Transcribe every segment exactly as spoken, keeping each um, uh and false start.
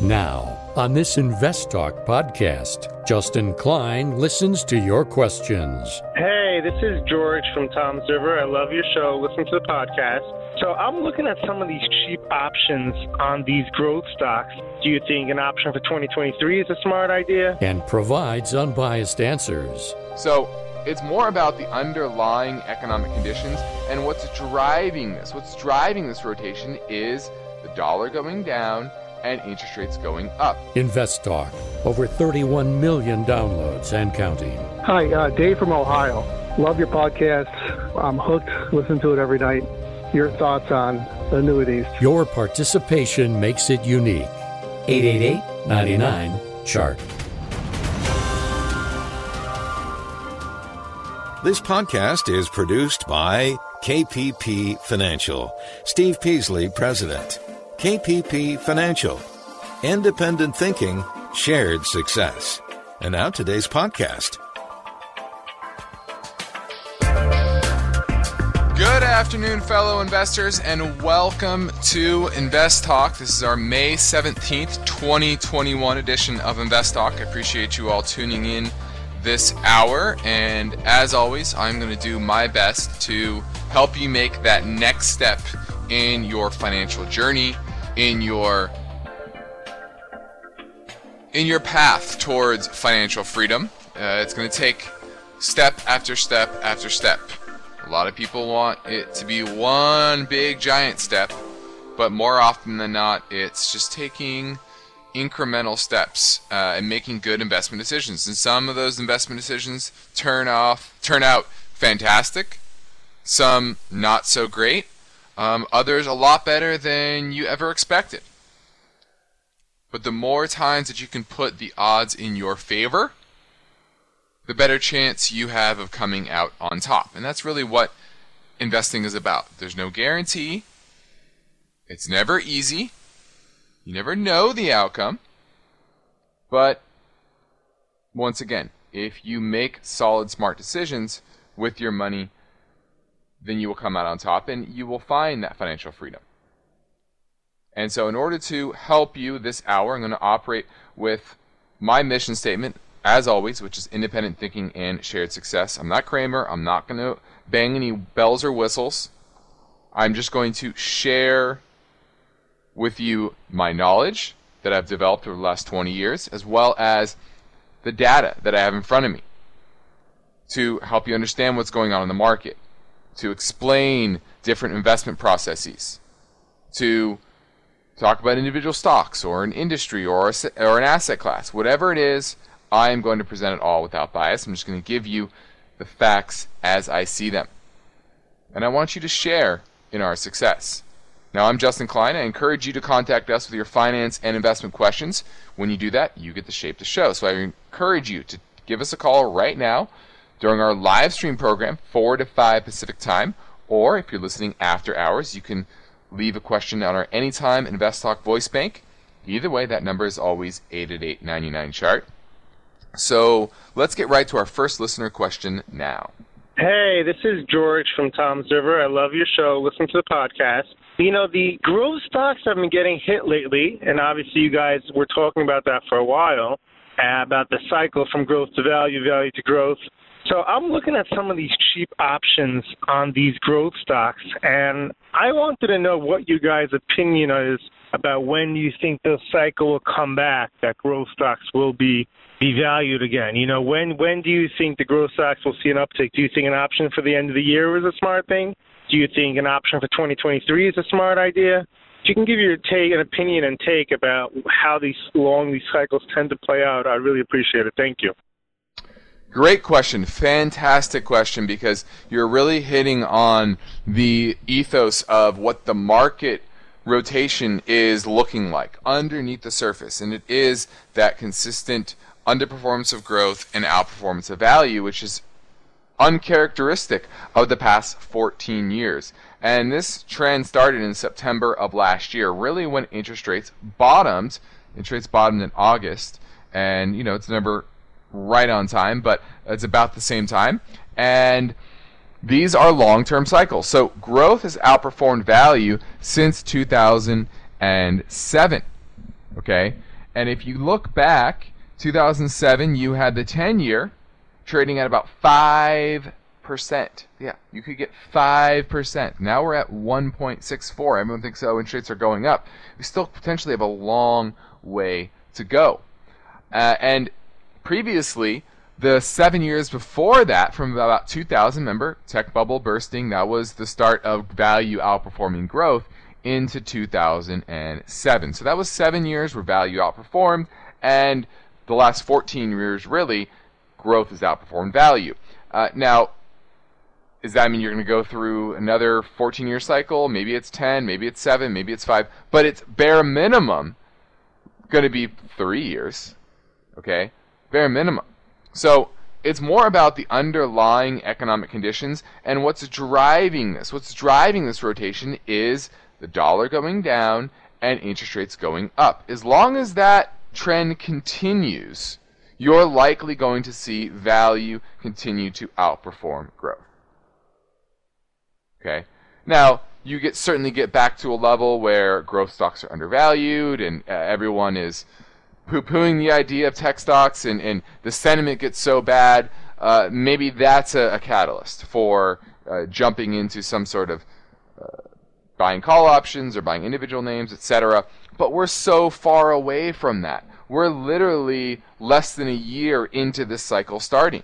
Now, on this Invest Talk podcast, Justin Klein listens to your questions. Hey, this is George from Tom's River. I love your show. Listen to the podcast. So I'm looking at some of these cheap options on these growth stocks. Do you think an option for twenty twenty-three is a smart idea? And provides unbiased answers. So it's more about the underlying economic conditions and what's driving this. What's driving this rotation is the dollar going down and interest rates going up. Invest Talk, over thirty-one million downloads and counting. Hi, uh, Dave from Ohio. Love your podcast. I'm hooked. Listen to it every night. Your thoughts on annuities. Your participation makes it unique. eight eight eight, nine nine, C H A R T. This podcast is produced by K P P Financial. Steve Peasley, President. K P P Financial. Independent thinking, shared success. And now today's podcast. Good afternoon, fellow investors, and welcome to Invest Talk. This is our May seventeenth, twenty twenty-one edition of Invest Talk. I appreciate you all tuning in this hour, and as always, I'm going to do my best to help you make that next step in your financial journey, in your in your path towards financial freedom. Uh, it's going to take step after step after step. A lot of people want it to be one big giant step, but more often than not, it's just taking incremental steps uh, and making good investment decisions. And some of those investment decisions turn off, turn out fantastic. Some not so great. Um, others a lot better than you ever expected. But the more times that you can put the odds in your favor, the better chance you have of coming out on top. And that's really what investing is about. There's no guarantee. It's never easy. You never know the outcome. But once again, if you make solid, smart decisions with your money, then you will come out on top and you will find that financial freedom. And so in order to help you this hour, I'm going to operate with my mission statement, as always, which is independent thinking and shared success. I'm not Kramer. I'm not going to bang any bells or whistles. I'm just going to share with you my knowledge that I've developed over the last twenty years, as well as the data that I have in front of me to help you understand what's going on in the market, to explain different investment processes, to talk about individual stocks or an industry or a, or an asset class. Whatever it is, I am going to present it all without bias. I'm just going to give you the facts as I see them. And I want you to share in our success. Now, I'm Justin Klein. I encourage you to contact us with your finance and investment questions. When you do that, you get to shape the show. So I encourage you to give us a call right now during our live stream program, four to five Pacific time. Or if you're listening after hours, you can leave a question on our Anytime Invest Talk voice bank. Either way, that number is always eight eight eight, nine nine, C H A R T. So let's get right to our first listener question now. Hey, this is George from Tom's River. I love your show. Listen to the podcast. You know, the growth stocks have been getting hit lately, and obviously you guys were talking about that for a while, uh, about the cycle from growth to value, value to growth. So I'm looking at some of these cheap options on these growth stocks, and I wanted to know what you guys' opinion is about when you think the cycle will come back, that growth stocks will be, be valued again. You know, when when do you think the growth stocks will see an uptick? Do you think an option for the end of the year is a smart thing? Do you think an option for twenty twenty-three is a smart idea? If you can give your take, an opinion and take about how these long these cycles tend to play out, I really appreciate it. Thank you. Great question. Fantastic question, because you're really hitting on the ethos of what the market rotation is looking like underneath the surface. And it is that consistent underperformance of growth and outperformance of value, which is uncharacteristic of the past fourteen years. And this trend started in September of last year, really when interest rates bottomed. Interest rates bottomed in August, and you know, it's a number right on time, but it's about the same time. And these are long-term cycles. So growth has outperformed value since two thousand seven. Okay? And if you look back, two thousand seven, you had the ten-year trading at about five percent. Yeah, you could get five percent. Now we're at one point six four. Everyone thinks, oh, interest rates are going up. We still potentially have a long way to go. Uh, and previously, the seven years before that, from about two thousand, remember, tech bubble bursting, that was the start of value outperforming growth into two thousand seven. So that was seven years where value outperformed, and the last fourteen years, really, growth has outperformed value. Uh, now, does that mean you're going to go through another fourteen-year cycle? Maybe it's ten, maybe it's seven, maybe it's five, but it's bare minimum going to be three years, okay? Bare minimum. So it's more about the underlying economic conditions, and what's driving this. What's driving this rotation is the dollar going down and interest rates going up. As long as that trend continues, you're likely going to see value continue to outperform growth. Okay? Now, you get certainly get back to a level where growth stocks are undervalued and uh, everyone is poo-pooing the idea of tech stocks, and, and the sentiment gets so bad, uh, maybe that's a, a catalyst for uh, jumping into some sort of uh, buying call options or buying individual names, et cetera. But we're so far away from that. We're literally less than a year into this cycle starting.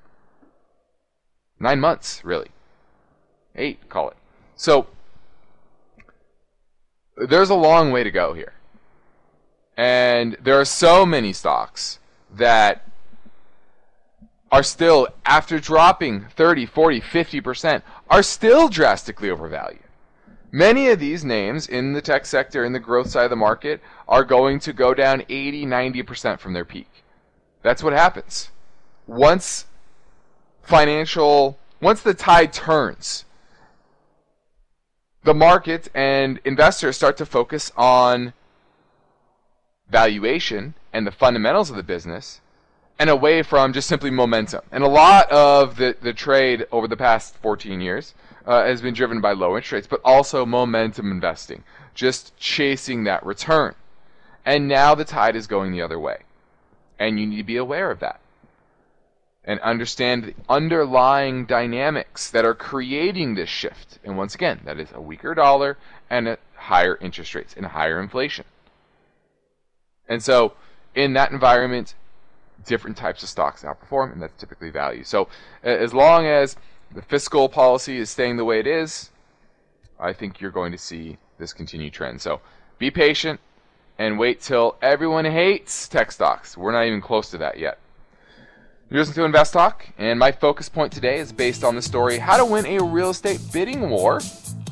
Nine months, really. Eight, call it. So, there's a long way to go here. And there are so many stocks that are still, after dropping thirty, forty, fifty percent, are still drastically overvalued. Many of these names in the tech sector, in the growth side of the market, are going to go down eighty, ninety percent from their peak. That's what happens. Once financial, once the tide turns, the market and investors start to focus on valuation and the fundamentals of the business, and away from just simply momentum. And a lot of the, the trade over the past fourteen years uh, has been driven by low interest rates, but also momentum investing, just chasing that return. And now the tide is going the other way. And you need to be aware of that. And understand the underlying dynamics that are creating this shift. And once again, that is a weaker dollar and a higher interest rates and higher inflation. And so, in that environment, different types of stocks outperform, and that's typically value. So, as long as the fiscal policy is staying the way it is, I think you're going to see this continued trend. So, be patient and wait till everyone hates tech stocks. We're not even close to that yet. You're listening to Invest Talk, and my focus point today is based on the story, How to Win a Real Estate Bidding War.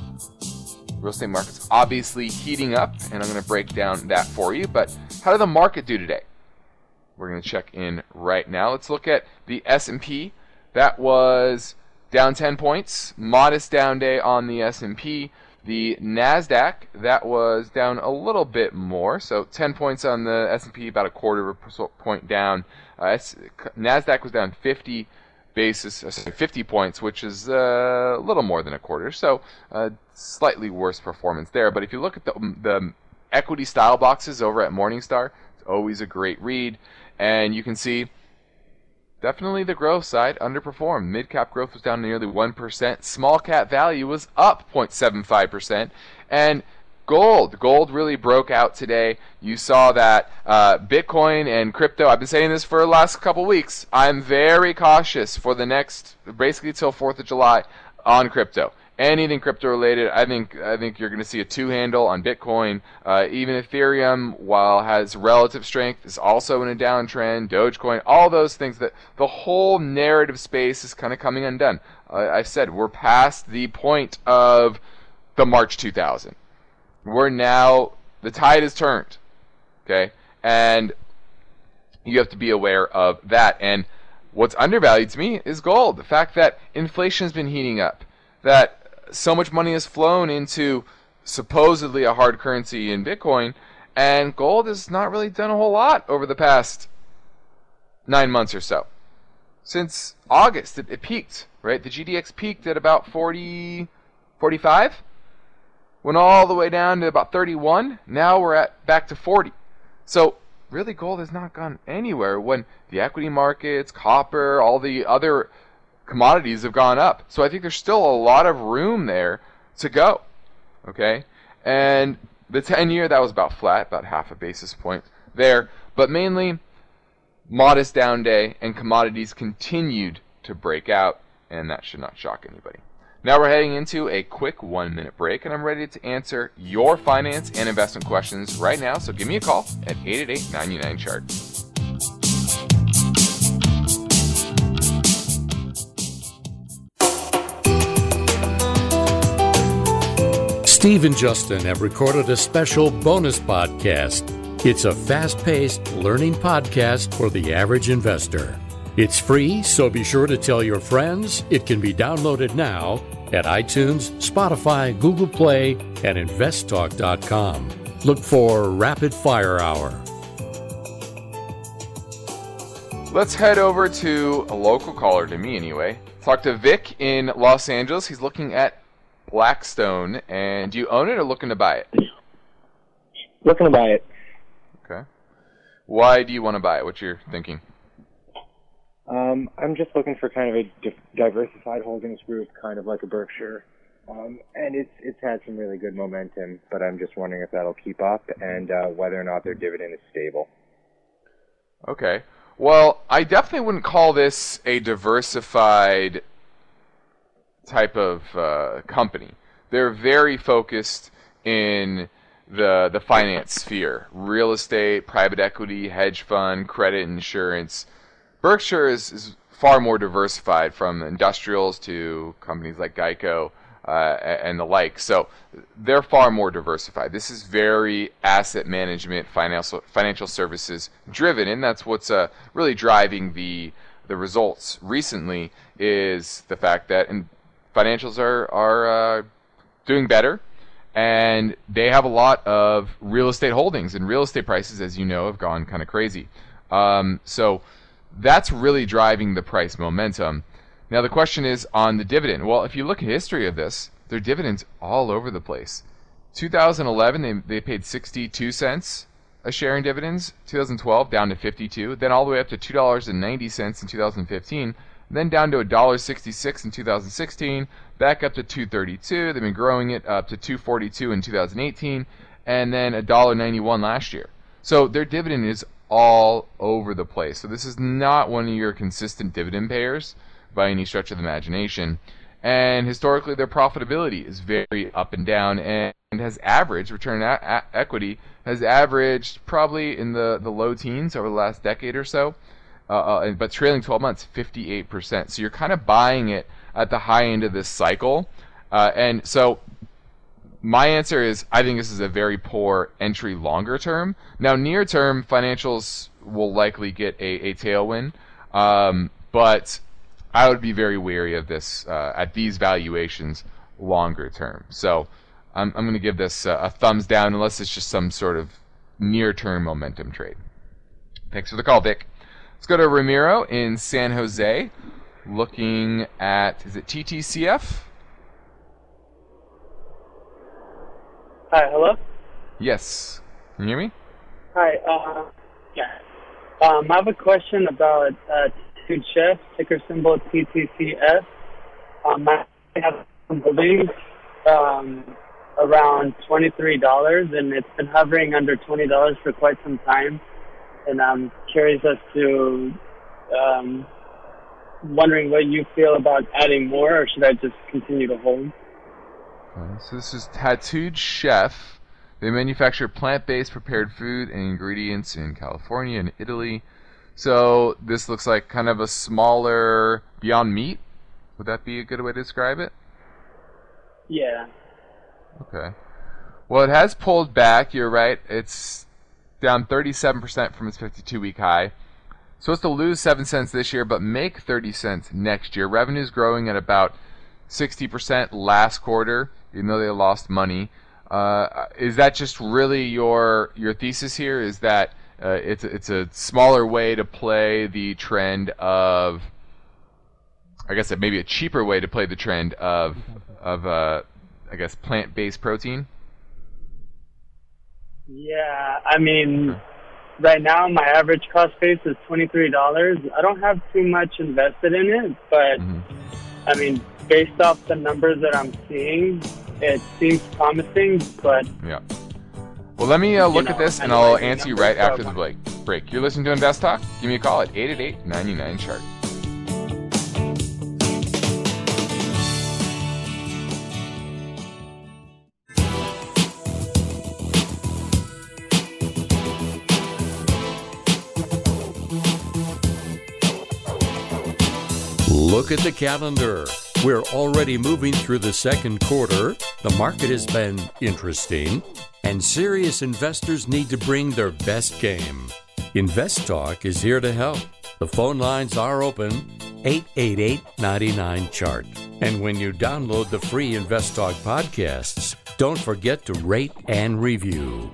Real estate market's obviously heating up, and I'm going to break down that for you. But how did the market do today? We're going to check in right now. Let's look at the S and P. That was down ten points. Modest down day on the S and P. The NASDAQ, that was down a little bit more. So ten points on the S and P, about a quarter of a point down. Uh, NASDAQ was down fifty basis, fifty points, which is uh, a little more than a quarter. So uh, slightly worse performance there. But if you look at the, the equity style boxes over at Morningstar, it's always a great read. And you can see definitely the growth side underperformed. Mid-cap growth was down nearly one percent. Small-cap value was up zero point seven five percent. And gold. Gold really broke out today. You saw that uh, Bitcoin and crypto, I've been saying this for the last couple weeks, I'm very cautious for the next, basically till fourth of July, on crypto. Anything crypto related, I think I think you're going to see a two-handle on Bitcoin. Uh, even Ethereum, while has relative strength, is also in a downtrend. Dogecoin, all those things, that the whole narrative space is kind of coming undone. Uh, I said we're past the point of the March two thousand. We're now, the tide has turned, okay? And you have to be aware of that. And what's undervalued to me is gold. The fact that inflation has been heating up, that so much money has flown into supposedly a hard currency in Bitcoin, and gold has not really done a whole lot over the past nine months or so. Since August, it, it peaked, right? The G D X peaked at about forty, forty-five. Went all the way down to about thirty-one. Now we're at back to forty. So really gold has not gone anywhere when the equity markets, copper, all the other commodities have gone up. So I think there's still a lot of room there to go. Okay? And the ten-year, that was about flat, about half a basis point there. But mainly, modest down day, and commodities continued to break out, and that should not shock anybody. Now we're heading into a quick one-minute break, and I'm ready to answer your finance and investment questions right now. So give me a call at eight eight eight, nine nine, chart. Steve and Justin have recorded a special bonus podcast. It's a fast-paced learning podcast for the average investor. It's free, so be sure to tell your friends. It can be downloaded now at iTunes, Spotify, Google Play, and invest talk dot com. Look for Rapid Fire Hour. Let's head over to a local caller, to me anyway. Talk to Vic in Los Angeles. He's looking at Blackstone. And do you own it or looking to buy it? Looking to buy it. Okay. Why do you want to buy it? What's your thinking? Um, I'm just looking for kind of a di- diversified holdings group, kind of like a Berkshire. Um, and it's it's had some really good momentum, but I'm just wondering if that'll keep up and uh, whether or not their dividend is stable. Okay. Well, I definitely wouldn't call this a diversified type of uh, company. They're very focused in the the finance sphere. Real estate, private equity, hedge fund, credit, insurance. Berkshire is, is far more diversified, from industrials to companies like Geico uh, and the like. So they're far more diversified. This is very asset management, financial financial services driven, and that's what's uh, really driving the the results recently. Is the fact that and financials are are uh, doing better, and they have a lot of real estate holdings, and real estate prices, as you know, have gone kind of crazy. Um, so that's really driving the price momentum. Now the question is on the dividend. Well, if you look at history of this, their dividends all over the place. two thousand eleven, they they paid sixty-two cents a share in dividends. two thousand twelve, down to fifty-two. Then all the way up to two dollars and ninety cents in two thousand fifteen. Then down to one dollar and sixty-six cents in two thousand sixteen. Back up to two dollars and thirty-two cents. They've been growing it up to two dollars and forty-two cents in two thousand eighteen. And then one dollar and ninety-one cents last year. So their dividend is all over the place. So this is not one of your consistent dividend payers by any stretch of the imagination. And historically, their profitability is very up and down, and has averaged, return on a- equity, has averaged probably in the, the low teens over the last decade or so. Uh, uh, but trailing twelve months, fifty-eight percent. So you're kind of buying it at the high end of this cycle. Uh, and so my answer is, I think this is a very poor entry longer term. Now, near term, financials will likely get a, a tailwind, um, but I would be very wary of this uh, at these valuations longer term. So I'm, I'm going to give this uh, a thumbs down, unless it's just some sort of near term momentum trade. Thanks for the call, Vic. Let's go to Ramiro in San Jose, looking at, is it T T C F? Hi, hello? Yes. Can you hear me? Hi, uh, yeah. Um, I have a question about uh, Tattooed Chef, ticker symbol T T C F. Um, I have some holdings um, around twenty-three dollars, and it's been hovering under twenty dollars for quite some time. And I'm curious as to, um, wondering what you feel about adding more, or should I just continue to hold? So this is Tattooed Chef. They manufacture plant-based prepared food and ingredients in California and Italy. So this looks like kind of a smaller Beyond Meat. Would that be a good way to describe it? Yeah. Okay. Well, it has pulled back. You're right. It's down thirty-seven percent from its fifty-two week high. Supposed to lose seven cents this year, but make thirty cents next year. Revenue's growing at about sixty percent last quarter, even though they lost money. Uh, is that just really your your thesis here? Is that uh, it's it's a smaller way to play the trend of, I guess maybe a cheaper way to play the trend of of uh, I guess plant-based protein? Yeah, I mean, right now my average cost base is twenty-three dollars. I don't have too much invested in it, but mm-hmm. I mean, based off the numbers that I'm seeing, it seems promising, but... Yeah. Well, let me uh, look know, at this, and anyway, I'll answer you right after the break. break. You're listening to Invest Talk? Give me a call at eight eight eight, nine nine, C H A R T. Look at the calendar. We're already moving through the second quarter. The market has been interesting, and serious investors need to bring their best game. Invest Talk is here to help. The phone lines are open, eight eight eight, nine nine, C H A R T. And when you download the free Invest Talk podcasts, don't forget to rate and review.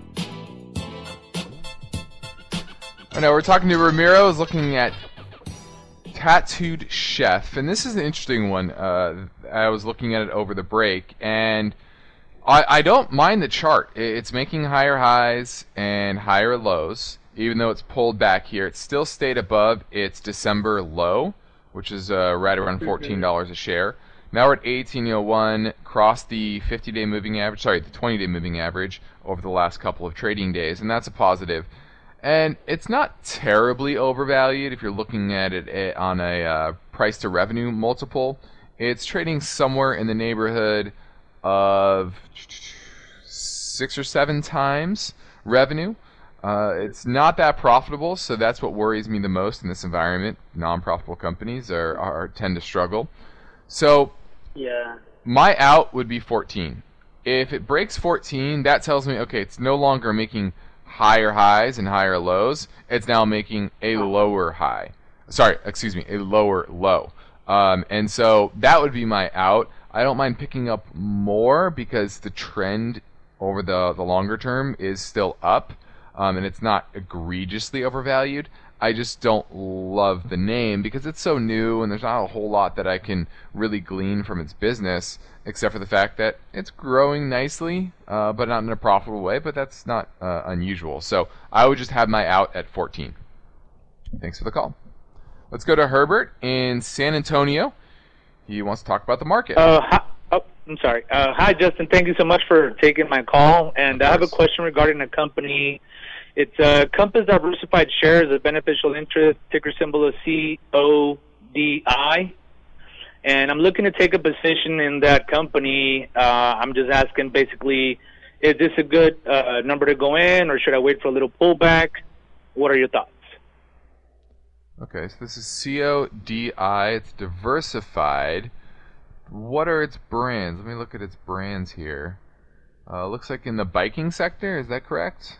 I know we're talking to Ramiro, is looking at Tattooed Chef, and this is an interesting one. Uh, I was looking at it over the break, and I, I don't mind the chart. It's making higher highs and higher lows, even though it's pulled back here. It still stayed above its December low, which is uh, right around fourteen dollars a share. Now we're at eighteen oh one, crossed the fifty-day moving average, sorry, the twenty-day moving average over the last couple of trading days, and that's a positive. And it's not terribly overvalued if you're looking at it on a uh, price to revenue multiple. It's trading somewhere in the neighborhood of six or seven times revenue. Uh, it's not that profitable, so that's what worries me the most in this environment. Non-profitable companies are, are tend to struggle. So yeah, my out would be fourteen. If it breaks fourteen, that tells me, okay, it's no longer making higher highs and higher lows. It's now making a lower high. Sorry, excuse me, a lower low. Um, and so that would be my out. I don't mind picking up more because the trend over the, the longer term is still up, um, and it's not egregiously overvalued. I just don't love the name because it's so new and there's not a whole lot that I can really glean from its business, except for the fact that it's growing nicely, uh, but not in a profitable way, but that's not uh, unusual. So I would just have my out at fourteen. Thanks for the call. Let's go to Herbert in San Antonio. He wants to talk about the market. Uh, hi, oh, I'm sorry. Uh, hi, Justin. Thank you so much for taking my call. And I have a question regarding a company. It's uh, Compass Diversified Shares, a beneficial interest, ticker symbol is C O D I. And I'm looking to take a position in that company. Uh, I'm just asking basically, is this a good uh, number to go in, or should I wait for a little pullback? What are your thoughts? Okay, so this is C O D I. It's diversified. What are its brands? Let me look at its brands here. Uh, looks like in the biking sector. Is that correct?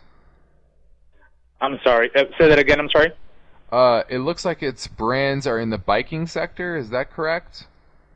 I'm sorry. Uh, say that again. I'm sorry. Uh, it looks like its brands are in the biking sector. Is that correct?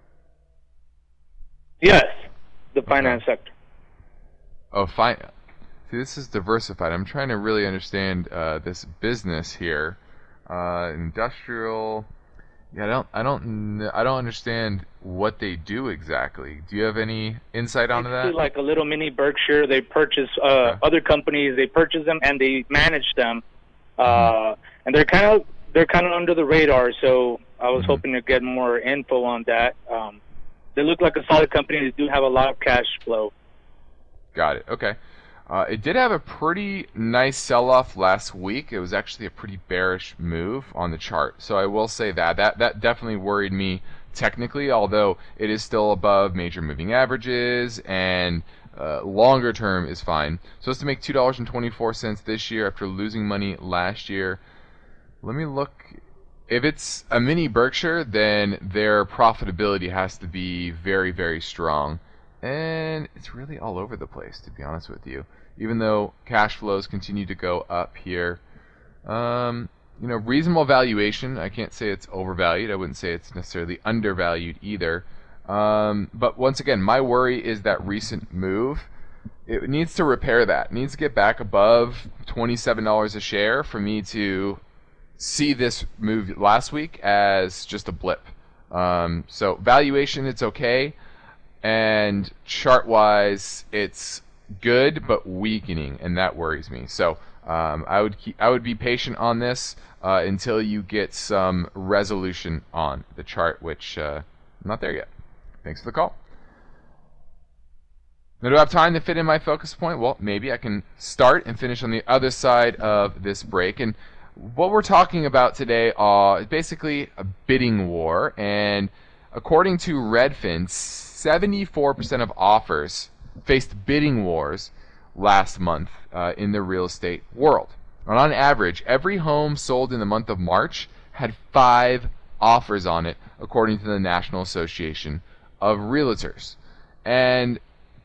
Yes, the finance okay. sector. Oh, fine. See, this is diversified. I'm trying to really understand uh, this business here. Uh, industrial. Yeah, I don't, I don't, I don't understand what they do exactly. Do you have any insight onto that? It's like a little mini Berkshire. They purchase uh, okay. other companies. They purchase them and they manage them. Uh, mm-hmm. And they're kind of, they're kind of under the radar. So I was mm-hmm. hoping to get more info on that. Um, they look like a solid company. They do have a lot of cash flow. Got it. Okay. Uh, it did have a pretty nice sell-off last week. It was actually a pretty bearish move on the chart. So I will say that. That that definitely worried me technically, although it is still above major moving averages and uh, longer term is fine. So it's to make two dollars and twenty-four cents this year after losing money last year. Let me look. If it's a mini Berkshire, then their profitability has to be very, very strong. And it's really all over the place, to be honest with you. Even though cash flows continue to go up here. Um, you know, reasonable valuation. I can't say it's overvalued. I wouldn't say it's necessarily undervalued either. Um, but once again, my worry is that recent move. It needs to repair that. It needs to get back above twenty-seven dollars a share for me to see this move last week as just a blip. Um, so valuation, it's okay. And chart-wise, it's good but weakening, and that worries me. So uh, Um, I would keep, I would be patient on this uh, until you get some resolution on the chart, which uh, I'm not there yet. Thanks for the call. Now, do I have time to fit in my focus point? Well, maybe I can start and finish on the other side of this break. And what we're talking about today uh, is basically a bidding war. And according to Redfin, seventy-four percent of offers faced bidding wars last month uh, in the real estate world. And on average, every home sold in the month of March had five offers on it, according to the National Association of Realtors. And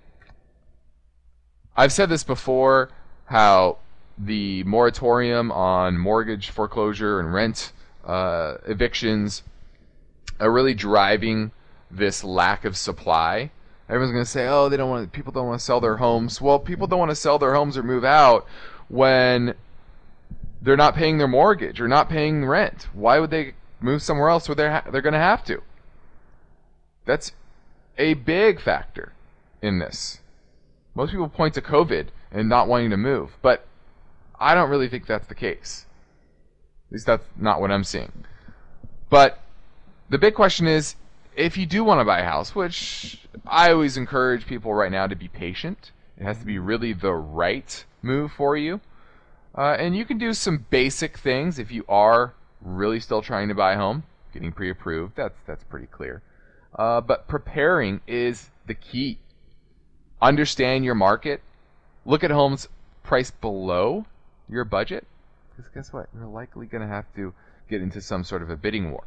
I've said this before, how the moratorium on mortgage foreclosure and rent uh, evictions are really driving this lack of supply. Everyone's going to say, oh, they don't want, people don't want to sell their homes. Well, people don't want to sell their homes or move out when they're not paying their mortgage or not paying rent. Why would they move somewhere else where they're, ha- they're going to have to? That's a big factor in this. Most people point to COVID and not wanting to move, but I don't really think that's the case. At least that's not what I'm seeing. But the big question is, if you do want to buy a house, which I always encourage people right now to be patient, it has to be really the right move for you. Uh, and you can do some basic things if you are really still trying to buy a home. Getting pre-approved, that's, that's pretty clear. Uh, but preparing is the key. Understand your market. Look at homes priced below your budget. Because guess what? You're likely going to have to get into some sort of a bidding war.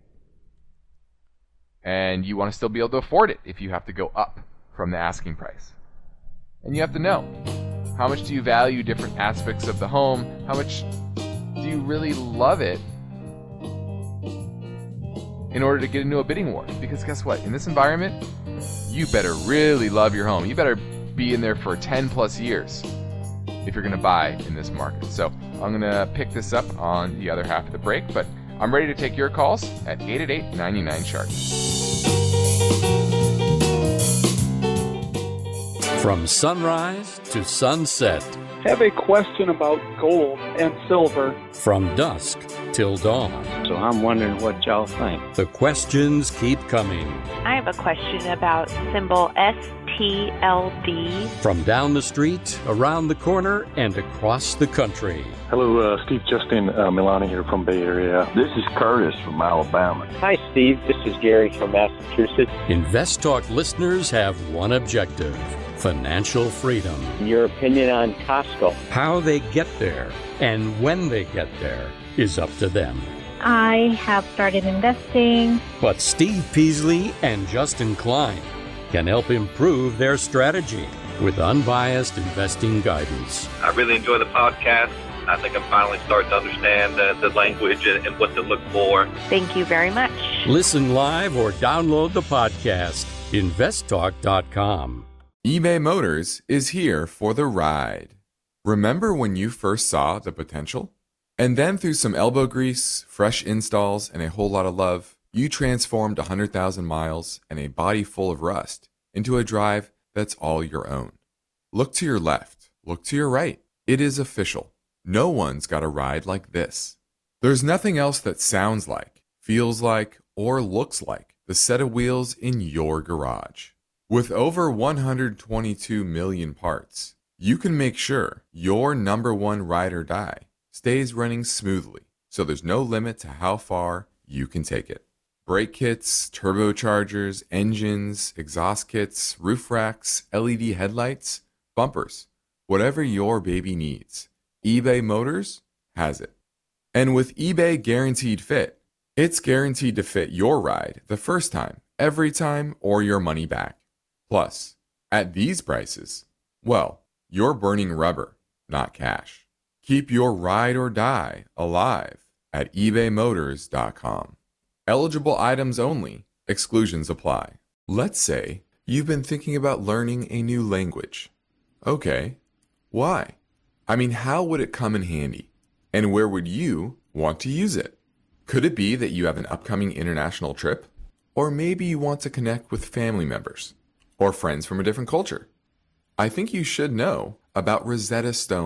And you want to still be able to afford it if you have to go up from the asking price. And you have to know, how much do you value different aspects of the home? How much do you really love it in order to get into a bidding war? Because guess what? In this environment, you better really love your home. You better be in there for ten plus years if you're going to buy in this market. So I'm going to pick this up on the other half of the break, but I'm ready to take your calls at eight eight eight, nine nine, chart. From sunrise to sunset. I have a question about gold and silver. From dusk till dawn. So I'm wondering what y'all think. The questions keep coming. I have a question about symbol S T L D. From down the street, around the corner, and across the country. Hello, uh, Steve Justin, uh, Milani here from Bay Area. This is Curtis from Alabama. Hi, Steve. This is Gary from Massachusetts. Invest Talk listeners have one objective: financial freedom. Your opinion on Costco. How they get there and when they get there is up to them. I have started investing. But Steve Peasley and Justin Klein can help improve their strategy with unbiased investing guidance. I really enjoy the podcast. I think I'm finally starting to understand the, the language and, and what to look for. Thank you very much. Listen live or download the podcast, invest talk dot com. eBay Motors is here for the ride. Remember when you first saw the potential? And then through some elbow grease, fresh installs, and a whole lot of love, you transformed one hundred thousand miles and a body full of rust into a drive that's all your own. Look to your left. Look to your right. It is official. No one's got a ride like this. There's nothing else that sounds like, feels like, or looks like the set of wheels in your garage. With over one hundred twenty-two million parts, you can make sure your number one ride or die stays running smoothly, so there's no limit to how far you can take it. Brake kits, turbochargers, engines, exhaust kits, roof racks, L E D headlights, bumpers, whatever your baby needs, eBay Motors has it. And with eBay Guaranteed Fit, it's guaranteed to fit your ride the first time, every time, or your money back. Plus, at these prices, well, you're burning rubber, not cash. Keep your ride or die alive at ebay motors dot com. Eligible items only. Exclusions apply. Let's say you've been thinking about learning a new language. Okay, why? I mean, how would it come in handy? And where would you want to use it? Could it be that you have an upcoming international trip? Or maybe you want to connect with family members or friends from a different culture? I think you should know about Rosetta Stone.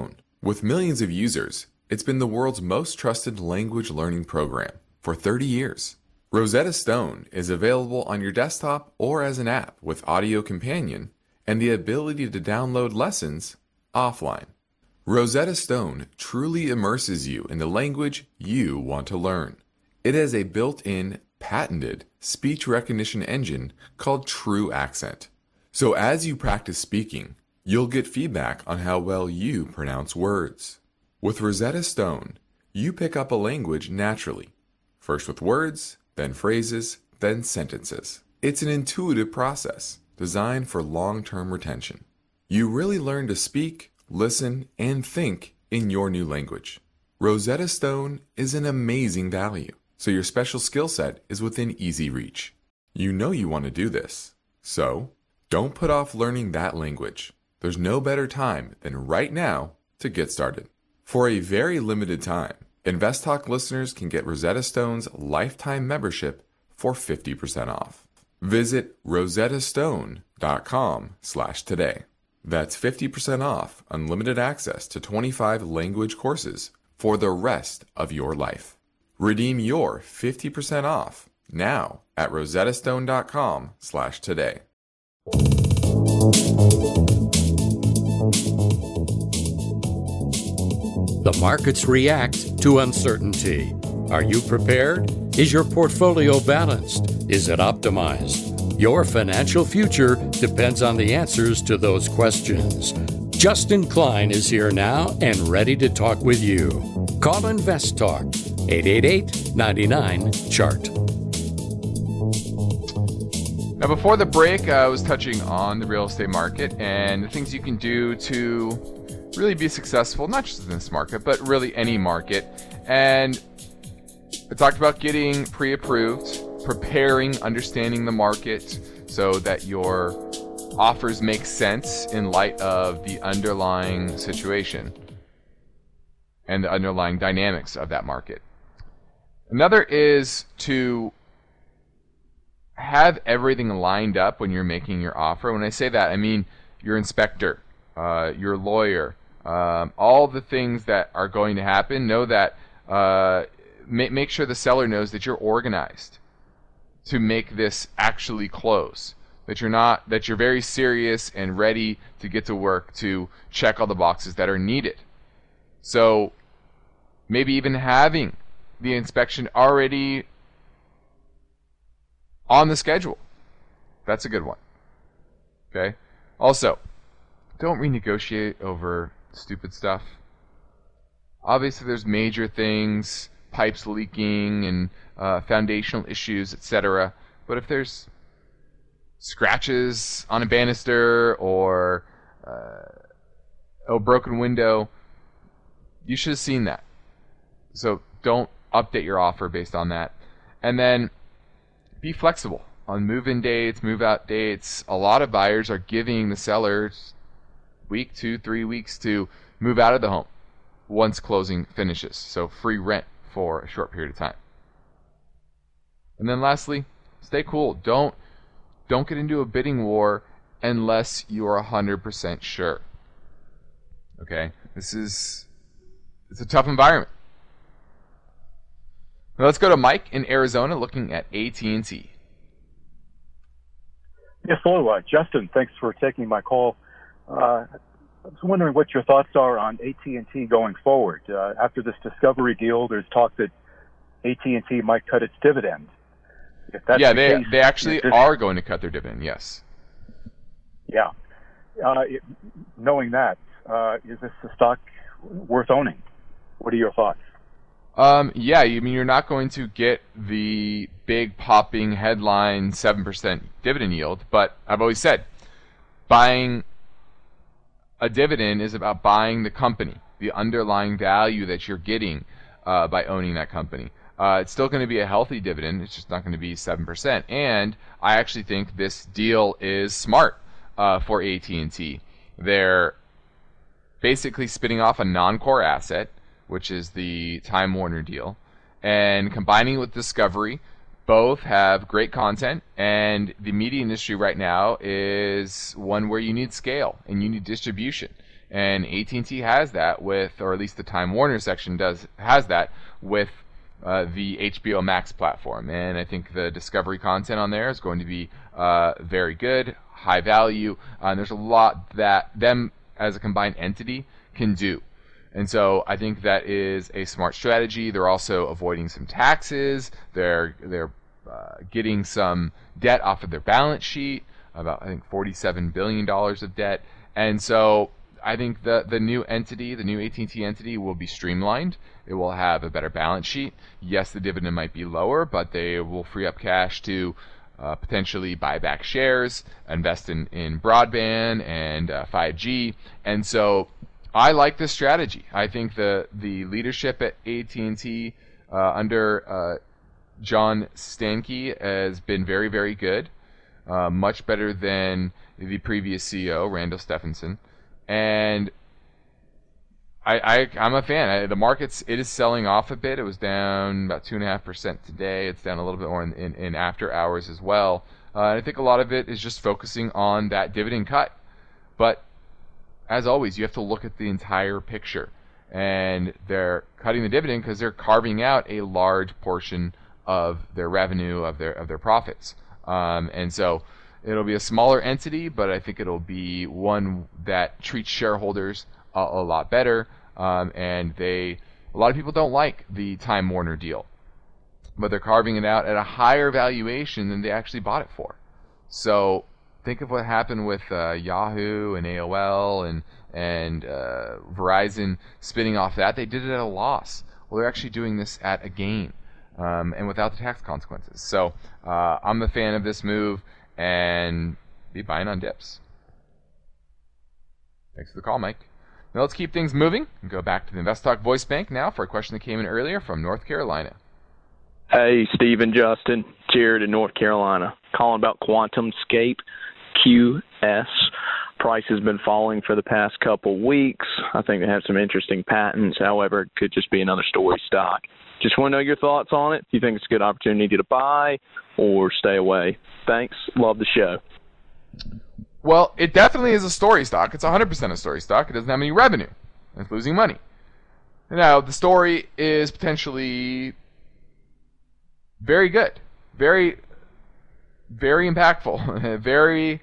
With millions of users, it's been the world's most trusted language learning program for thirty years. Rosetta Stone is available on your desktop or as an app with Audio Companion and the ability to download lessons offline. Rosetta Stone truly immerses you in the language you want to learn. It has a built-in, patented speech recognition engine called True Accent. So as you practice speaking, you'll get feedback on how well you pronounce words. With Rosetta Stone, you pick up a language naturally, first with words, then phrases, then sentences. It's an intuitive process designed for long-term retention. You really learn to speak, listen, and think in your new language. Rosetta Stone is an amazing value, so your special skill set is within easy reach. You know you want to do this, so don't put off learning that language. There's no better time than right now to get started. For a very limited time, InvestTalk listeners can get Rosetta Stone's lifetime membership for fifty percent off. Visit rosettastone.com slash today. That's fifty percent off unlimited access to twenty-five language courses for the rest of your life. Redeem your fifty percent off now at rosettastone.com slash today. The markets react to uncertainty. Are you prepared? Is your portfolio balanced? Is it optimized? Your financial future depends on the answers to those questions. Justin Klein is here now and ready to talk with you. Call InvestTalk, eight eight eight, nine nine, chart. Now, before the break, I was touching on the real estate market and the things you can do to really be successful, not just in this market, but really any market. And I talked about getting pre-approved, preparing, understanding the market so that your offers make sense in light of the underlying situation and the underlying dynamics of that market. Another is to have everything lined up when you're making your offer. When I say that, I mean your inspector, uh, your lawyer, um, all the things that are going to happen. Know that, uh, ma- make sure the seller knows that you're organized to make this actually close. That you're not, that you're very serious and ready to get to work to check all the boxes that are needed. So maybe even having the inspection already on the schedule. That's a good one. Okay? Also, don't renegotiate over stupid stuff. Obviously, there's major things, pipes leaking and uh, foundational issues, et cetera. But if there's scratches on a banister or uh, a broken window, you should have seen that. So don't update your offer based on that. And then be flexible on move-in dates, move-out dates. A lot of buyers are giving the sellers week, two, three weeks to move out of the home once closing finishes. So free rent for a short period of time. And then lastly, stay cool. Don't don't get into a bidding war unless you are one hundred percent sure. Okay? This is it's a tough environment. Now let's go to Mike in Arizona looking at A T and T. Yes, hello, uh, Justin. Thanks for taking my call. Uh, I was wondering what your thoughts are on A T and T going forward. Uh, after this Discovery deal, there's talk that A T and T might cut its dividend. If that's yeah, the they case, they actually this, are going to cut their dividend, yes. Yeah. Uh, it, knowing that, uh, is this a stock worth owning? What are your thoughts? Um, yeah, I mean, you're not going to get the big popping headline seven percent dividend yield, but I've always said buying a dividend is about buying the company, the underlying value that you're getting uh, by owning that company. Uh, it's still going to be a healthy dividend. It's just not going to be seven percent. And I actually think this deal is smart uh, for A T and T. They're basically spinning off a non-core asset, which is the Time Warner deal, and combining it with Discovery. Both have great content, and the media industry right now is one where you need scale and you need distribution. And A T and T has that with, or at least the Time Warner section does has that with uh, the H B O Max platform. And I think the Discovery content on there is going to be uh, very good, high value. Uh, and there's a lot that them as a combined entity can do. And so I think that is a smart strategy. They're also avoiding some taxes. They're they're uh, getting some debt off of their balance sheet, about I think forty-seven billion dollars of debt. And so I think the the new entity, the new A T and T entity, will be streamlined. It will have a better balance sheet. Yes, the dividend might be lower, but they will free up cash to uh, potentially buy back shares, invest in, in broadband and uh, five G. And so I like this strategy. I think the the leadership at A T and T uh, under uh, John Stankey has been very, very good. Uh, much better than the previous C E O, Randall Stephenson. And I, I, I'm a fan. I, the market's it is selling off a bit. It was down about two and a half percent today. It's down a little bit more in, in, in after hours as well. Uh, and I think a lot of it is just focusing on that dividend cut. But as always, you have to look at the entire picture. And they're cutting the dividend because they're carving out a large portion of their revenue, of their of their profits. Um, and so it'll be a smaller entity, but I think it'll be one that treats shareholders a, a lot better. Um, and they, a lot of people don't like the Time Warner deal, but they're carving it out at a higher valuation than they actually bought it for. So think of what happened with uh, Yahoo and A O L and and uh, Verizon spinning off that. They did it at a loss. Well, they're actually doing this at a gain, um, and without the tax consequences. So uh, I'm a fan of this move and be buying on dips. Thanks for the call, Mike. Now let's keep things moving and go back to the InvestTalk Voice Bank now for a question that came in earlier from North Carolina. Hey, Steve and Justin. Jared in North Carolina. Calling about QuantumScape, Q S. Price has been falling for the past couple weeks. I think they have some interesting patents. However, it could just be another story stock. Just want to know your thoughts on it. Do you think it's a good opportunity to buy or stay away? Thanks. Love the show. Well, it definitely is a story stock. It's one hundred percent a story stock. It doesn't have any revenue. It's losing money. Now, the story is potentially very good. Very, very impactful. Very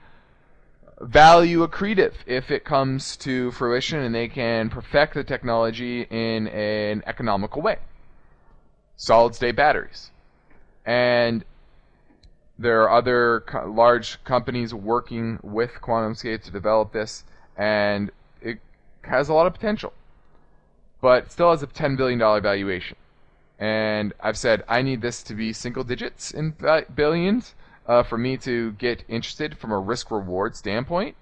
value accretive if it comes to fruition and they can perfect the technology in an economical way. Solid state batteries. And there are other co- large companies working with QuantumScape to develop this, and it has a lot of potential. But it still has a ten billion dollars valuation. And I've said I need this to be single digits in billions uh, for me to get interested from a risk-reward standpoint.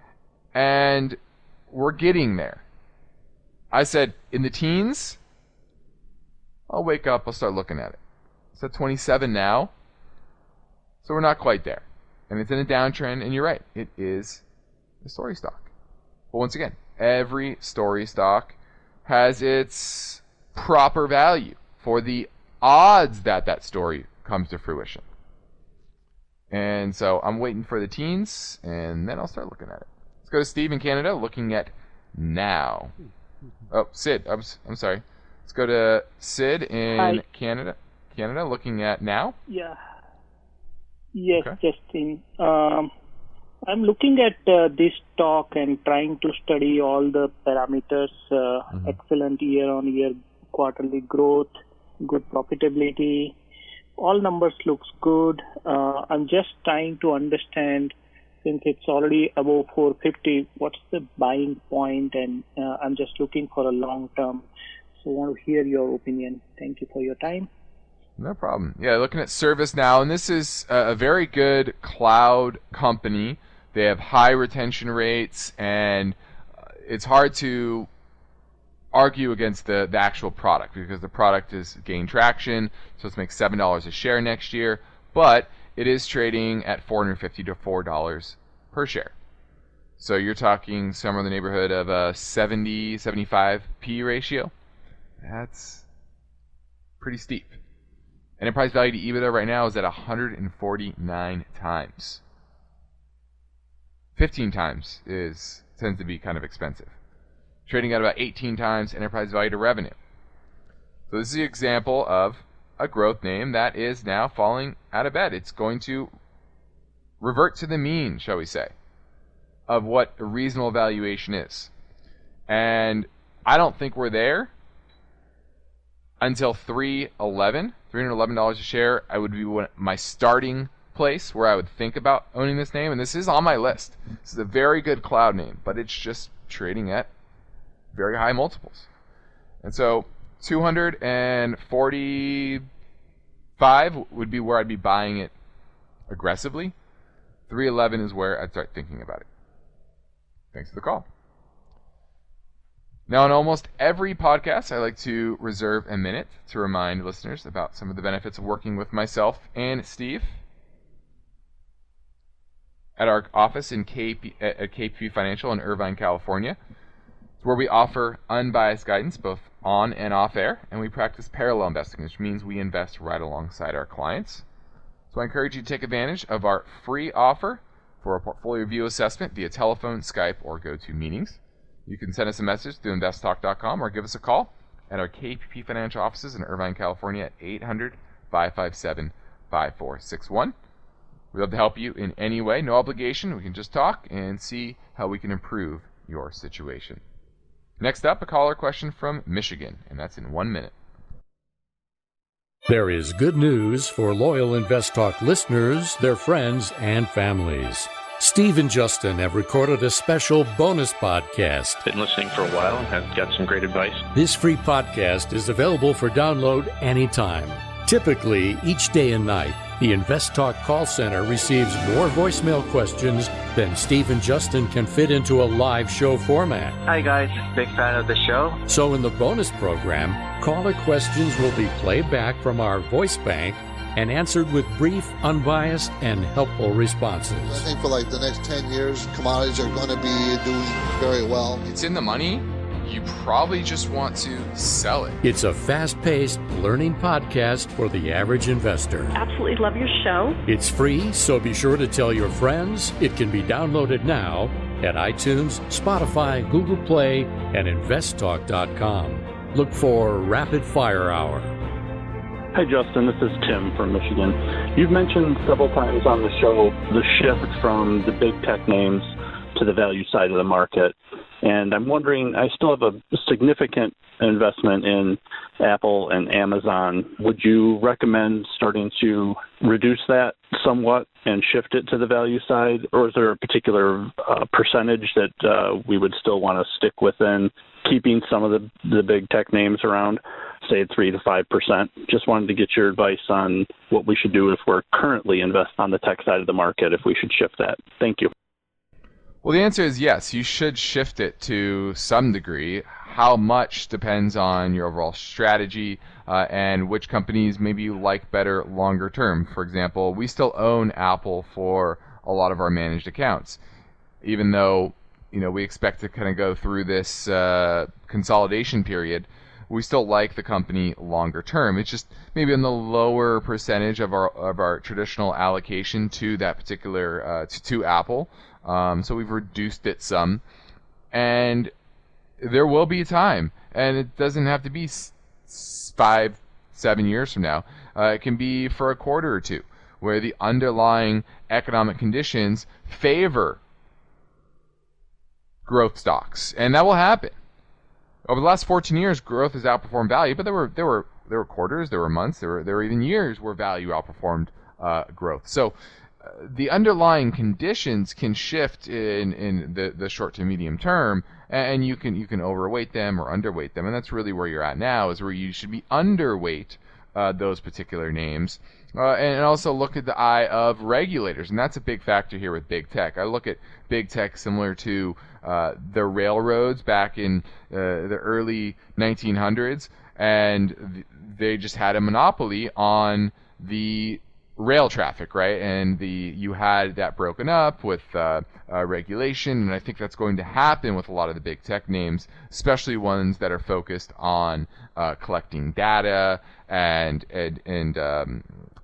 And we're getting there. I said in the teens, I'll wake up, I'll start looking at it. It's at twenty-seven now. So we're not quite there. And it's in a downtrend, and you're right, it is a story stock. But once again, every story stock has its proper value for the odds that that story comes to fruition. And so I'm waiting for the teens, and then I'll start looking at it. Let's go to Steve in Canada, looking at now. Oh, Sid, I'm, I'm sorry. Let's go to Sid in Hi. Canada, Canada, looking at now. Yeah. Yes, Okay. Justin. Um, I'm looking at uh, this stock and trying to study all the parameters. Uh, Mm-hmm. Excellent year-on-year quarterly growth, good profitability. All numbers looks good. Uh, I'm just trying to understand, since it's already above four fifty, what's the buying point, and uh, I'm just looking for a long term. So I want to hear your opinion. Thank you for your time. No problem. Yeah, looking at ServiceNow, and this is a, a very good cloud company. They have high retention rates, and uh, it's hard to argue against the, the actual product because the product is gained traction, so it's make seven dollars a share next year, but it is trading at four hundred fifty to four dollars per share. So you're talking somewhere in the neighborhood of a seventy, seventy-five P ratio. That's pretty steep. Enterprise value to EBITDA right now is at one hundred forty-nine times. fifteen times is tends to be kind of expensive. trading at about eighteen times enterprise value to revenue. So this is an example of a growth name that is now falling out of bed. It's going to revert to the mean, shall we say, of what a reasonable valuation is. And I don't think we're there until three eleven, three hundred eleven dollars a share. I would be my starting place where I would think about owning this name, and this is on my list. This is a very good cloud name, but it's just trading at very high multiples. And so two hundred forty-five would be where I'd be buying it aggressively. three eleven is where I'd start thinking about it. Thanks for the call. Now, in almost every podcast, I like to reserve a minute to remind listeners about some of the benefits of working with myself and Steve at our office in K P, at K P P Financial in Irvine, California. It's where we offer unbiased guidance both on and off air, and we practice parallel investing, which means we invest right alongside our clients. So I encourage you to take advantage of our free offer for a portfolio review assessment via telephone, Skype, or GoToMeetings. You can send us a message through invest talk dot com or give us a call at our K P P Financial offices in Irvine, California at eight hundred, five five seven, five four six one. We'd love to help you in any way. No obligation. We can just talk and see how we can improve your situation. Next up, a caller question from Michigan, and that's in one minute. There is good news for loyal Invest Talk listeners, their friends, and families. Steve and Justin have recorded a special bonus podcast. Been listening for a while and have got some great advice. This free podcast is available for download anytime. Typically, each day and night, the Invest Talk call center receives more voicemail questions than Steve and Justin can fit into a live show format. Hi guys, big fan of the show. So in the bonus program, caller questions will be played back from our voice bank and answered with brief, unbiased, and helpful responses. I think for like the next ten years, commodities are going to be doing very well. It's in the money. You probably just want to sell it. It's a fast-paced learning podcast for the average investor. Absolutely love your show. It's free, so be sure to tell your friends. It can be downloaded now at iTunes, Spotify, Google Play, and invest talk dot com. Look for Rapid Fire Hour. Hi, Justin. This is Tim from Michigan. You've mentioned several times on the show the shift from the big tech names to the value side of the market. And I'm wondering, I still have a significant investment in Apple and Amazon. Would you recommend starting to reduce that somewhat and shift it to the value side? Or is there a particular uh, percentage that uh, we would still want to stick within, keeping some of the, the big tech names around, say three to five percent? Just wanted to get your advice on what we should do if we're currently investing on the tech side of the market, if we should shift that. Thank you. Well, the answer is yes. You should shift it to some degree. How much depends on your overall strategy uh, and which companies maybe you like better longer term. For example, we still own Apple for a lot of our managed accounts, even though you know we expect to kind of go through this uh, consolidation period. We still like the company longer term. It's just maybe in the lower percentage of our of our traditional allocation to that particular uh, to, to Apple. Um, so we've reduced it some, and there will be a time, and it doesn't have to be s- five, seven years from now. Uh, it can be for a quarter or two, where the underlying economic conditions favor growth stocks, and that will happen. Over the last fourteen years, growth has outperformed value, but there were there were there were quarters, there were months, there were there were even years where value outperformed uh, growth. So uh, the underlying conditions can shift in, in the, the short to medium term, and you can you can overweight them or underweight them, and that's really where you're at now, is where you should be underweight uh, those particular names. Uh, and also look at the eye of regulators, and that's a big factor here with big tech. I look at big tech similar to uh, the railroads back in uh, the early nineteen hundreds, and th- they just had a monopoly on the rail traffic, right? And the you had that broken up with uh, uh, regulation, and I think that's going to happen with a lot of the big tech names, especially ones that are focused on uh, collecting data and and and um,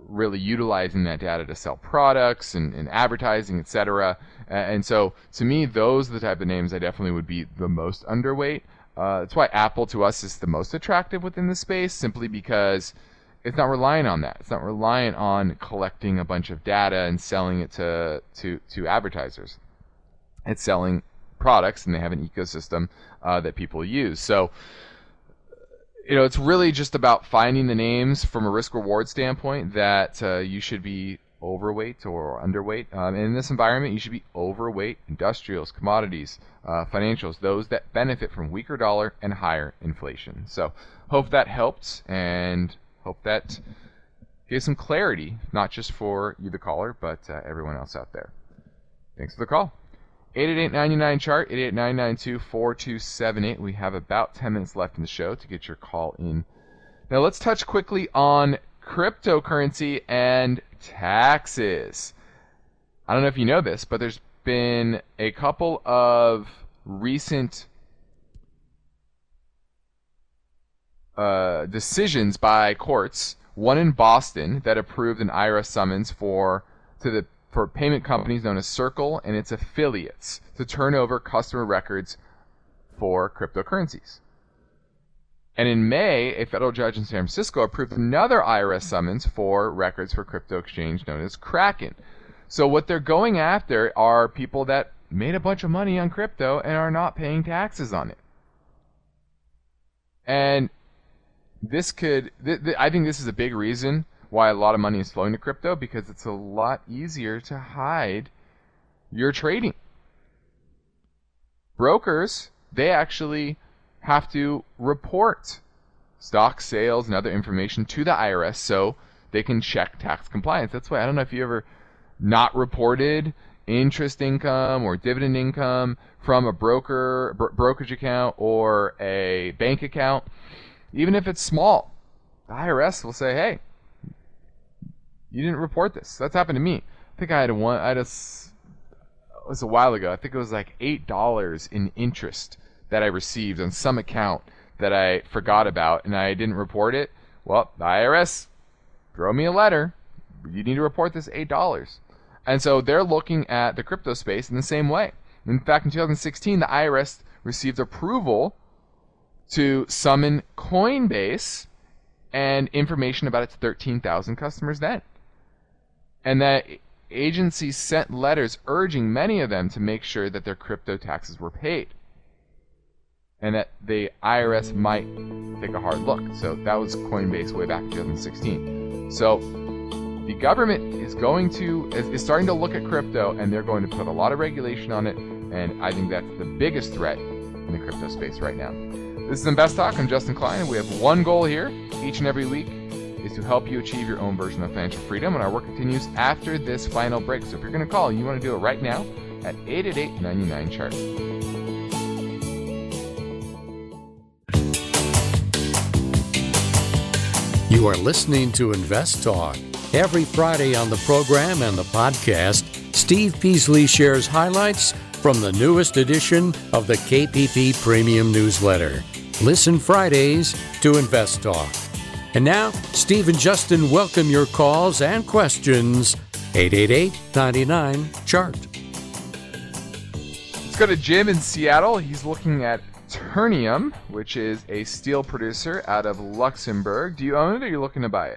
really utilizing that data to sell products and, and advertising, et cetera. And so, to me, those are the type of names I definitely would be the most underweight. Uh, that's why Apple, to us, is the most attractive within the space, simply because it's not reliant on that. It's not reliant on collecting a bunch of data and selling it to to, to advertisers. It's selling products, and they have an ecosystem uh, that people use. So, you know, it's really just about finding the names from a risk-reward standpoint that uh, you should be overweight or underweight. Um, and in this environment, you should be overweight industrials, commodities, uh, financials, those that benefit from weaker dollar and higher inflation. So hope that helped, and hope that gave some clarity, not just for you, the caller, but uh, everyone else out there. Thanks for the call. eight eight eight, nine nine, chart, eight eight eight, nine nine two, four two seven eight. We have about ten minutes left in the show to get your call in. Now let's touch quickly on cryptocurrency and taxes. I don't know if you know this, but there's been a couple of recent uh, decisions by courts, one in Boston that approved an I R S summons for to the for payment companies known as Circle and its affiliates to turn over customer records for cryptocurrencies. And in May, a federal judge in San Francisco approved another I R S summons for records for crypto exchange known as Kraken. So what they're going after are people that made a bunch of money on crypto and are not paying taxes on it. And this could, th- th- I think this is a big reason why a lot of money is flowing to crypto, because it's a lot easier to hide your trading. Brokers, they actually have to report stock sales and other information to the I R S so they can check tax compliance. That's why, I don't know if you ever not reported interest income or dividend income from a broker bro- brokerage account or a bank account. Even if it's small, the I R S will say, hey, you didn't report this. That's happened to me. I think I had one, I had a, it was a while ago, I think it was like eight dollars in interest that I received on some account that I forgot about and I didn't report it. Well, the I R S throw me a letter. You need to report this eight dollars. And so they're looking at the crypto space in the same way. In fact, in two thousand sixteen, the I R S received approval to summon Coinbase and information about its thirteen thousand customers then. And that agency sent letters urging many of them to make sure that their crypto taxes were paid, and that the I R S might take a hard look. So that was Coinbase way back in two thousand sixteen. So the government is going to is, is starting to look at crypto, and they're going to put a lot of regulation on it, and I think that's the biggest threat in the crypto space right now. This is Invest Talk. I'm Justin Klein, and we have one goal here each and every week, is to help you achieve your own version of financial freedom, and our work continues after this final break. So if you're going to call, you want to do it right now at eight eight eight, nine nine, chart. You are listening to Invest Talk. Every Friday on the program and the podcast, Steve Peasley shares highlights from the newest edition of the K P P Premium Newsletter. Listen Fridays to Invest Talk. And now, Steve and Justin welcome your calls and questions. eight eight eight, nine nine, chart. Let's go to Jim in Seattle. He's looking at Ternium, which is a steel producer out of Luxembourg. Do you own it, or are you looking to buy it?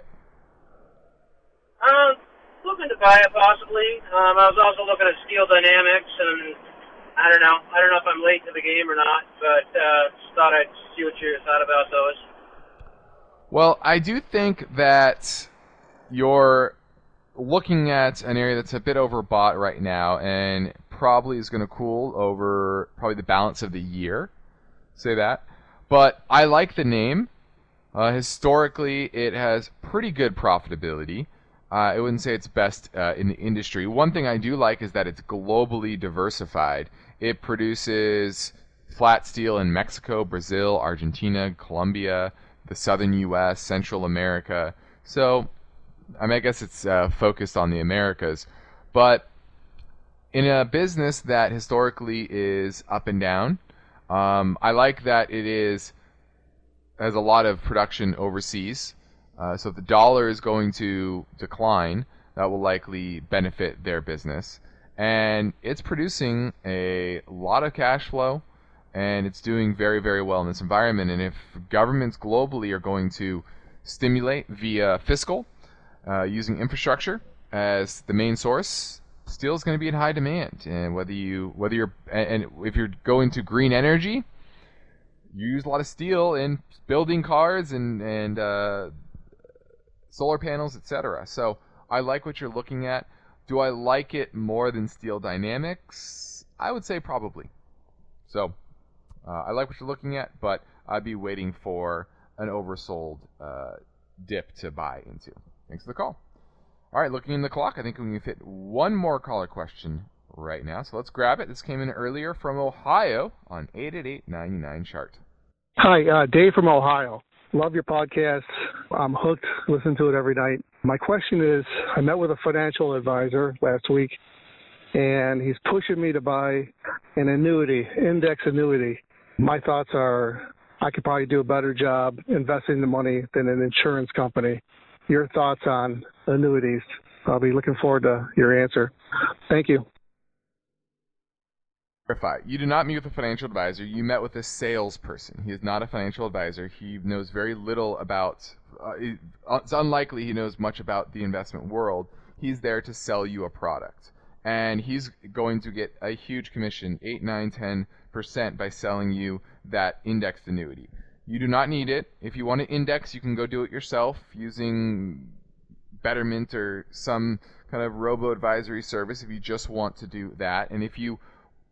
Um, looking to buy it possibly. Um, I was also looking at Steel Dynamics, and I don't know. I don't know if I'm late to the game or not, but uh, just thought I'd see what you thought about those. Well, I do think that you're looking at an area that's a bit overbought right now, and probably is going to cool over probably the balance of the year. Say that. But I like the name. Uh, historically, it has pretty good profitability. Uh, I wouldn't say it's best uh, in the industry. One thing I do like is that it's globally diversified. It produces flat steel in Mexico, Brazil, Argentina, Colombia, the southern U S, Central America. So, I mean, I guess it's uh, focused on the Americas. But in a business that historically is up and down, um, I like that it is has a lot of production overseas. Uh, so if the dollar is going to decline, that will likely benefit their business. And it's producing a lot of cash flow, and it's doing very, very well in this environment. And if governments globally are going to stimulate via fiscal, uh, using infrastructure as the main source, steel is going to be in high demand. And whether you, whether you're, and if you're going to green energy, you use a lot of steel in building cars and and uh, solar panels, et cetera. So I like what you're looking at. Do I like it more than Steel Dynamics? I would say probably. So uh, I like what you're looking at, but I'd be waiting for an oversold uh, dip to buy into. Thanks for the call. All right, looking in the clock, I think we can fit one more caller question right now. So let's grab it. This came in earlier from Ohio on eight eight eight, nine nine, chart. Hi, uh, Dave from Ohio. Love your podcast. I'm hooked. Listen to it every night. My question is, I met with a financial advisor last week, and he's pushing me to buy an annuity, index annuity. My thoughts are I could probably do a better job investing the money than an insurance company. Your thoughts on annuities? I'll be looking forward to your answer. Thank you. You did not meet with a financial advisor. You met with a salesperson. He is not a financial advisor. He knows very little about, uh, it's unlikely he knows much about the investment world. He's there to sell you a product. And he's going to get a huge commission, eight, nine, ten percent by selling you that indexed annuity. You do not need it. If you want to index, you can go do it yourself using Betterment or some kind of robo-advisory service if you just want to do that. And if you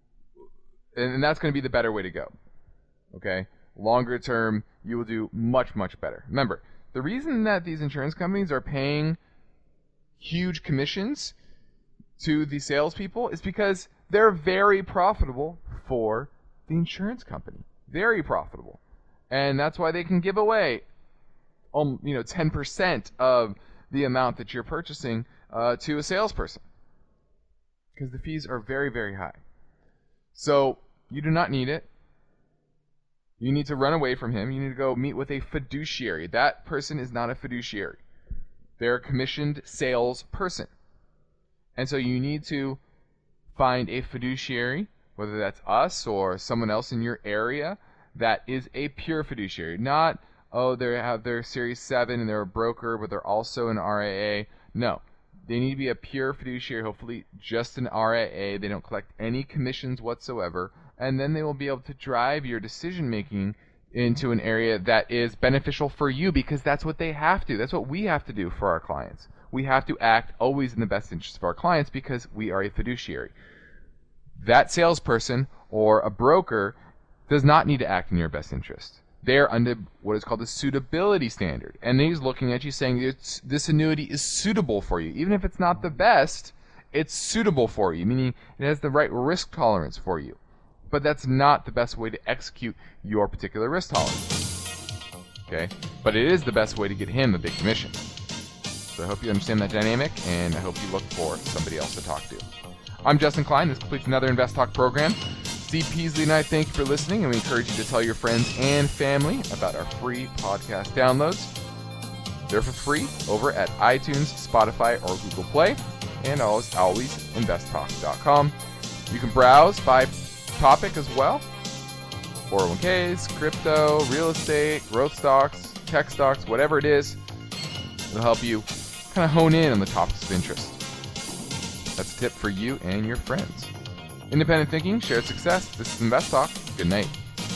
And that's going to be the better way to go. Okay? Longer term, you will do much, much better. Remember, the reason that these insurance companies are paying huge commissions to the salespeople is because they're very profitable for the insurance company. Very profitable. And that's why they can give away um, you know, ten percent of the amount that you're purchasing uh, to a salesperson. Because the fees are very, very high. So you do not need it. You need to run away from him. You need to go meet with a fiduciary. That person is not a fiduciary. They're a commissioned sales person. And so you need to find a fiduciary, whether that's us or someone else in your area, that is a pure fiduciary. Not, oh, they have their Series seven and they're a broker, but they're also an R I A. No. They need to be a pure fiduciary, hopefully just an R I A. They don't collect any commissions whatsoever. And then they will be able to drive your decision-making into an area that is beneficial for you, because that's what they have to. That's what we have to do for our clients. We have to act always in the best interest of our clients because we are a fiduciary. That salesperson or a broker does not need to act in your best interest. They're under what is called the suitability standard. And he's looking at you saying it's, this annuity is suitable for you. Even if it's not the best, it's suitable for you, meaning it has the right risk tolerance for you. But that's not the best way to execute your particular risk tolerance. Okay? But it is the best way to get him a big commission. So I hope you understand that dynamic, and I hope you look for somebody else to talk to. I'm Justin Klein. This completes another Invest Talk program. Steve Peasley and I thank you for listening, and we encourage you to tell your friends and family about our free podcast downloads. They're for free over at iTunes, Spotify, or Google Play, and always, always invest talk dot com. You can browse by topic as well. four oh one k's, crypto, real estate, growth stocks, tech stocks, whatever it is. It'll help you kind of hone in on the topics of interest. That's a tip for you and your friends. Independent thinking, shared success. This is Invest Talk. Good night.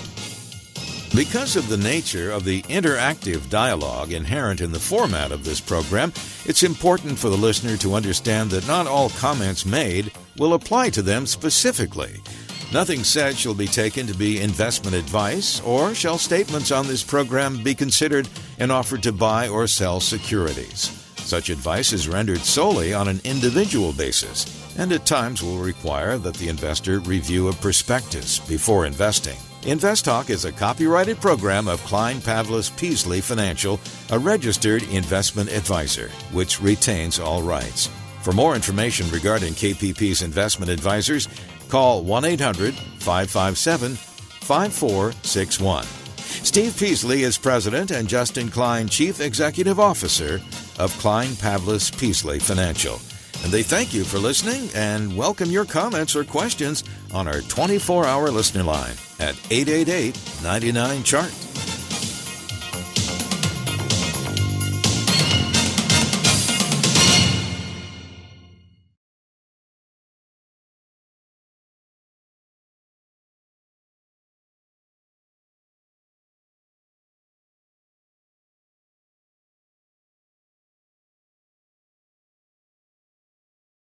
Because of the nature of the interactive dialogue inherent in the format of this program, it's important for the listener to understand that not all comments made will apply to them specifically. Nothing said shall be taken to be investment advice, or shall statements on this program be considered an offer to buy or sell securities. Such advice is rendered solely on an individual basis, and at times will require that the investor review a prospectus before investing. Invest Talk is a copyrighted program of Klein Pavlis Peasley Financial, a registered investment advisor, which retains all rights. For more information regarding K P P's investment advisors, call one eight hundred, five five seven, five four six one. Steve Peasley is President and Justin Klein, Chief Executive Officer of Klein Pavlis Peasley Financial. And they thank you for listening and welcome your comments or questions on our twenty-four hour listener line at eight eight eight, nine nine, C H A R T.